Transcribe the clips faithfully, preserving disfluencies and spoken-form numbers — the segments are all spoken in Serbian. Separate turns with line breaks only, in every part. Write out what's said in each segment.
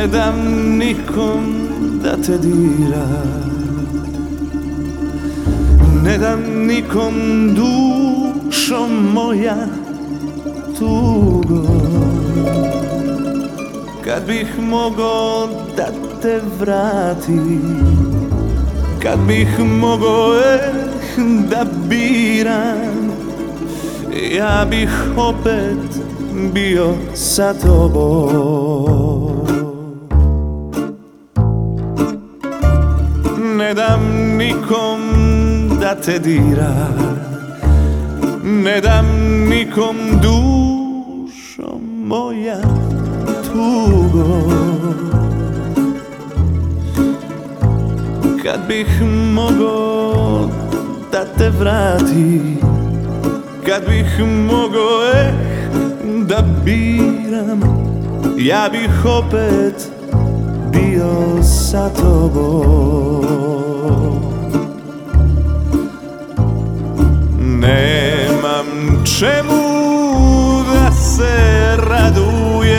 Ne dam nikom da te dira, ne dam nikom, dušo moja, tugo. Kad bih mogao da te vratim, kad bih mogao eh, da biram, ja bih opet bio sa tobom. Ne dam nikom da te dira, ne dam nikom, dušo moja, tugo. Kad bih mogao da te vratim, kad bih mogao eh, da biram, ja bih opet bio sa tobom. Nemam čemu da se radujem,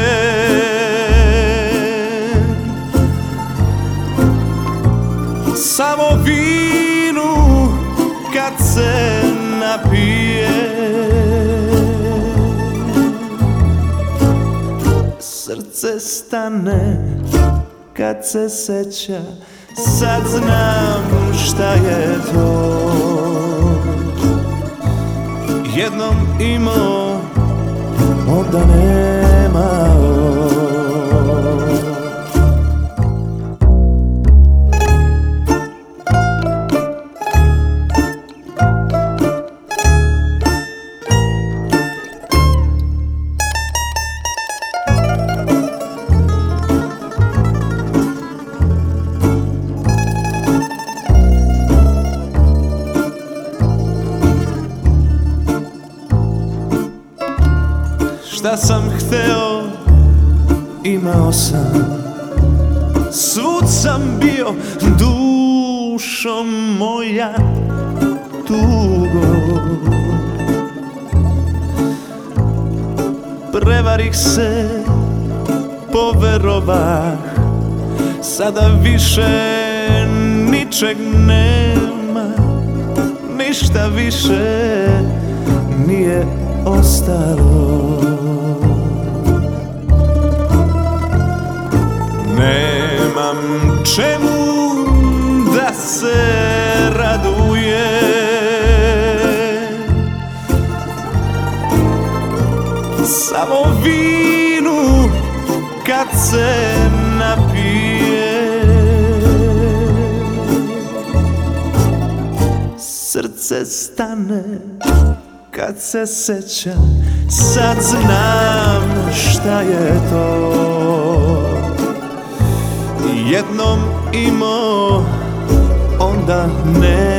samo vinu kad se napije. Srce stane kad se seća, sad znam šta je to. Jednom imao, onda nemao. Šta sam hteo, imao sam, svud sam bio, dušo moja, tugo. Prevarih se, poverovah, sada više ničeg nema, ništa više nije ostalo. Nemam čemu da se radujem, samo vinu kad se napije. Srce stane kad se seća, sad znam šta je to. Jednom imao, onda ne.